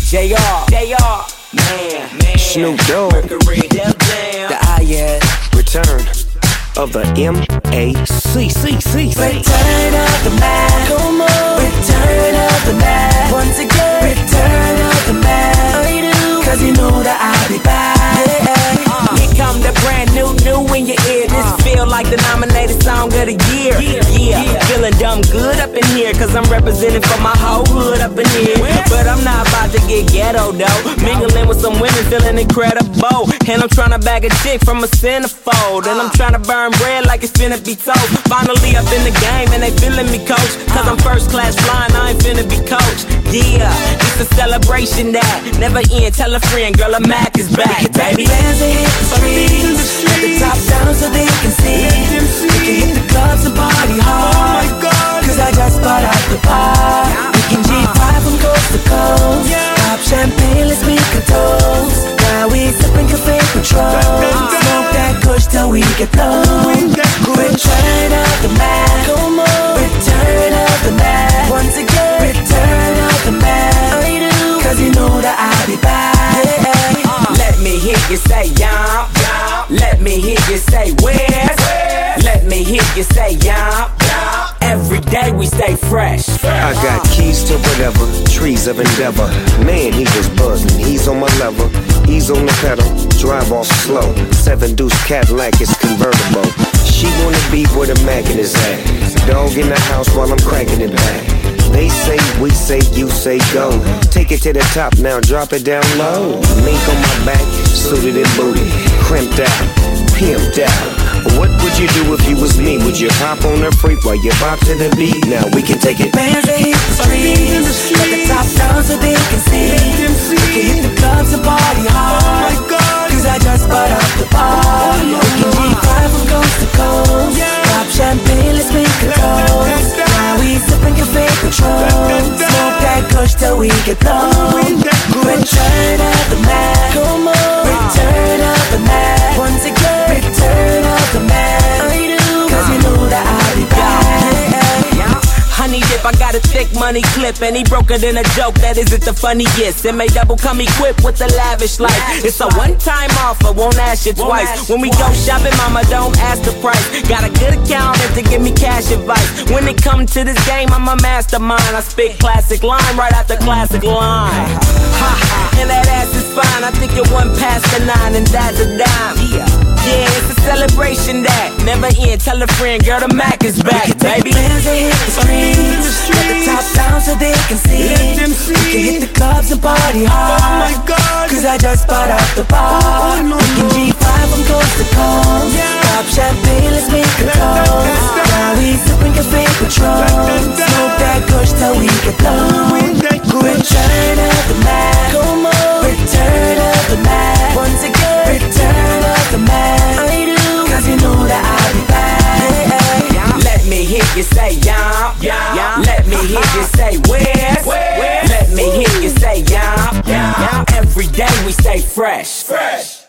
JR, man, Snoop Dogg, Mercury, the IS, return of the M.A.C. Return of the Mac, come on. Return of the Mac, once again. Return of the Mac, cause you know that I'll be back. Here come the brand new in your ear. This feel like the nominated song of the year. Yeah. Feeling dumb good up in here, cause I'm representing for my whole hood up in here. But I'm not about to get ghetto though. Mingling with some women, feeling incredible. And I'm trying to bag a chick from a centerfold. And I'm trying to burn bread like it's finna be toast. Finally up in the game and they feeling me, coach. Cause I'm first class flying, I ain't finna be coached. Yeah, it's a celebration that never end. Tell a friend, girl, a Mac is back, baby. Bands that hit the streets, let the top down so they can see. We can hit the clubs and party hard, cause I just got out the bar. We can G5 from coast to coast, pop champagne, let's make a toast. Now we sipping cafe Patrol, smoke that kush till we get blown. Return of the Mac, come on. Return of the Mac, once again. Return of the Mac, cause you know that I'll be back. Let me hear you say yum. Let me hear you say where. Let me hear you say yum. Every day we stay fresh. I got keys to whatever, trees of endeavor. Man, he was buzzing, he's on my level. He's on the pedal, drive off slow. 7 Deuce Cadillac is convertible. She wanna be where the Mac in his at. Dog in the house while I'm cracking it back. They say, we say, you say go. Take it to the top now, drop it down low. Mink on my back, suited and booted, crimped out, pimped out. What would you do if you was me? Would you hop on the freak while you bop to the beat? Now we can take it. Bands that hit the streets, let the top down so they can see. We can hit the clubs and party hard, cause I just got out the bar. We can G5 from coast to coast, pop champagne, let's make a toast. Now we sipping cafe Patrol, smoke that kush till we get blown. Return of the Mac, come on. Return of the Mac, once again. Return of the Mac, cause you know that I'll be back. Honey dip, I got a thick money clip, and he broke it in a joke that isn't the funniest. And may double come equipped with the lavish life. It's a one-time offer, won't ask you twice. When we go shopping, mama, don't ask the price. Got a good accountant to give me cash advice. When it come to this game, I'm a mastermind. I spit classic line right after classic line. And that ass is fine. I think you're 1 past the 9, and that's a dime. Yeah, it's a celebration that never end. Tell a friend, girl, the Mac is back, baby. Bands that hit the streets, let the top down so they can see. We can hit the clubs and party hard, cause I just got out the bar. We can G5 from coast to coast, pop champagne, let's make a toast. Now we sipping cafe Patrol, smoke that kush till we get blown. Return of the Mac, come on. Return of the Mac, once again. Return of the Mac, cause you know that I'll be back. Let me hear you say yum. Let me hear you say where. Let me hear you say yum. Every day we stay fresh.